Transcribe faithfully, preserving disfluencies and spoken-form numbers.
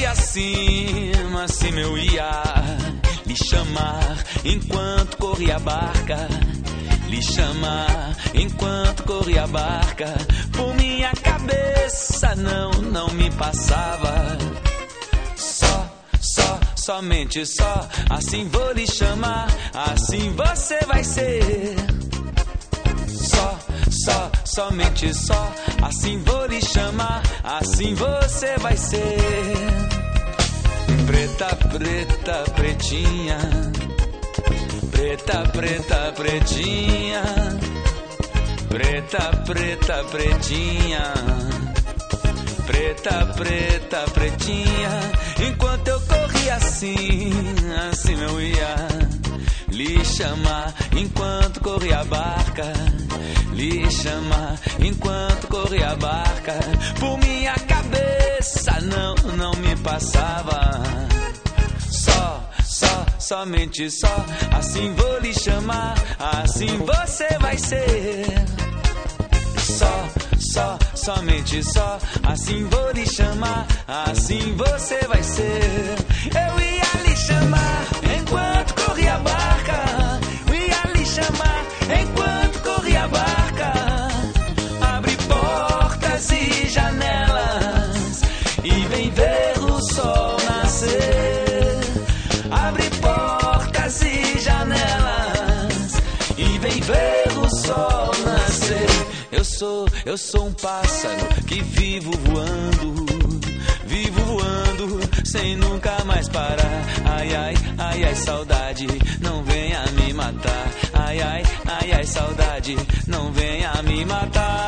corria acima, acima eu ia lhe chamar enquanto corria a barca. Lhe chamar enquanto corria a barca. Por minha cabeça não, não me passava. Só, só, somente só, assim vou lhe chamar, assim você vai ser. Só, só, somente só, assim vou lhe chamar, assim você vai ser. Preta, preta, pretinha, preta, preta, pretinha, preta, preta, pretinha, preta, preta, pretinha. Enquanto eu corria assim, assim eu ia lhe chamar enquanto corria a barca. Lhe chamar enquanto corria a barca. Por minha cabeça não, não me passava. Só, só, somente só, assim vou lhe chamar, assim você vai ser. Só, só, somente só, assim vou lhe chamar, assim você vai ser. Eu ia lhe chamar enquanto corria a barca. Eu ia lhe chamar enquanto corria a barca. Abre portas e janelas e vem ver o sol nascer. Abre portas e janelas e vem ver o sol nascer. Eu sou, eu sou um pássaro que vivo voando, vivo voando sem nunca mais parar. Ai, ai, ai, ai, saudade, não venha me matar. Ai, ai, ai, ai, saudade, não venha me matar.